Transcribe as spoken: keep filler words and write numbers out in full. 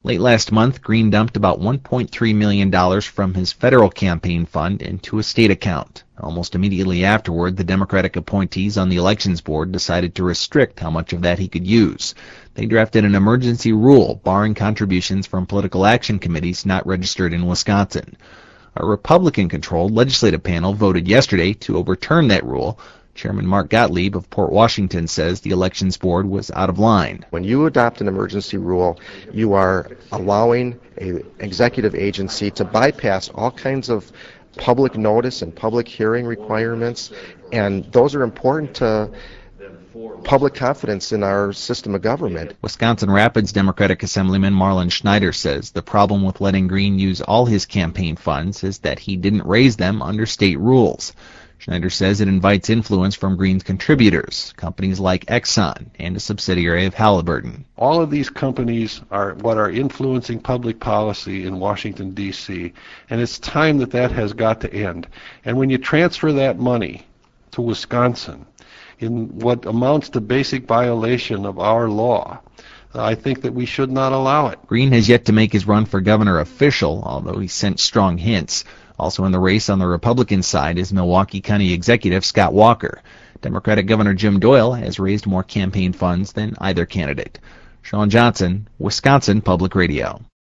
Late last month, Green dumped about one point three million dollars from his federal campaign fund into a state account. Almost immediately afterward, the Democratic appointees on the Elections Board decided to restrict how much of that he could use. They drafted an emergency rule barring contributions from political action committees not registered in Wisconsin. A Republican-controlled legislative panel voted yesterday to overturn that rule. Chairman Mark Gottlieb of Port Washington says the Elections Board was out of line. When you adopt an emergency rule, you are allowing an executive agency to bypass all kinds of public notice and public hearing requirements, and those are important to public confidence in our system of government. Wisconsin Rapids Democratic Assemblyman Marlon Schneider says the problem with letting Green use all his campaign funds is that he didn't raise them under state rules. Schneider says it invites influence from Green's contributors, companies like Exxon and a subsidiary of Halliburton. All of these companies are what are influencing public policy in Washington, D C, and it's time that that has got to end. And when you transfer that money to Wisconsin in what amounts to basic violation of our law, I think that we should not allow it. Green has yet to make his run for governor official, although he sent strong hints. Also in the race on the Republican side is Milwaukee County Executive Scott Walker. Democratic Governor Jim Doyle has raised more campaign funds than either candidate. Sean Johnson, Wisconsin Public Radio.